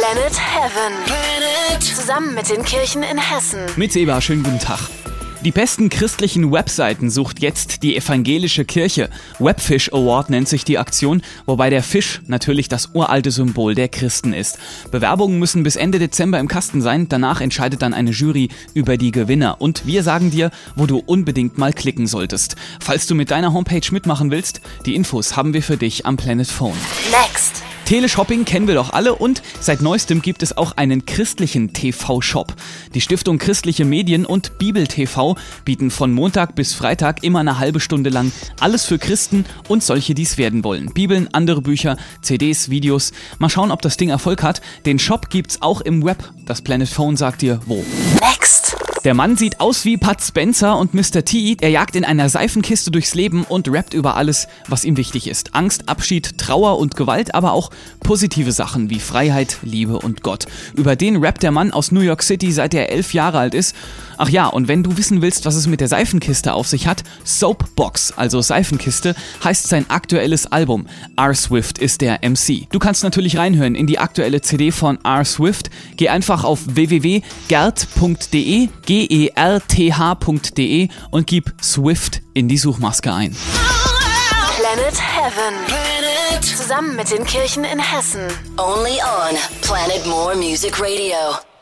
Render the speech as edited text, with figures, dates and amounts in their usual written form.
Planet Heaven. Zusammen mit den Kirchen in Hessen. Mit Seba, schönen guten Tag. Die besten christlichen Webseiten sucht jetzt die evangelische Kirche. Webfish Award nennt sich die Aktion, wobei der Fisch natürlich das uralte Symbol der Christen ist. Bewerbungen müssen bis Ende Dezember im Kasten sein, danach entscheidet dann eine Jury über die Gewinner. Und wir sagen dir, wo du unbedingt mal klicken solltest. Falls du mit deiner Homepage mitmachen willst, die Infos haben wir für dich am Planet Phone. Next. Teleshopping kennen wir doch alle und seit neuestem gibt es auch einen christlichen TV-Shop. Die Stiftung Christliche Medien und Bibel TV bieten von Montag bis Freitag immer eine halbe Stunde lang alles für Christen und solche, die es werden wollen. Bibeln, andere Bücher, CDs, Videos. Mal schauen, ob das Ding Erfolg hat. Den Shop gibt's auch im Web. Das Planet Phone sagt dir, wo. Next. Der Mann sieht aus wie Bud Spencer und Mr. T. Er jagt in einer Seifenkiste durchs Leben und rappt über alles, was ihm wichtig ist. Angst, Abschied, Trauer und Gewalt, aber auch positive Sachen wie Freiheit, Liebe und Gott. Über den rappt der Mann aus New York City, seit er 11 Jahre alt ist. Ach ja, und wenn du wissen willst, was es mit der Seifenkiste auf sich hat, Soapbox, also Seifenkiste, heißt sein aktuelles Album. R. Swift ist der MC. Du kannst natürlich reinhören in die aktuelle CD von R. Swift. Geh einfach auf www.gert.de, gerth.de und gib Swift in die Suchmaske ein. Planet Heaven. Zusammen mit den Kirchen in Hessen. Only on Planet More Music Radio.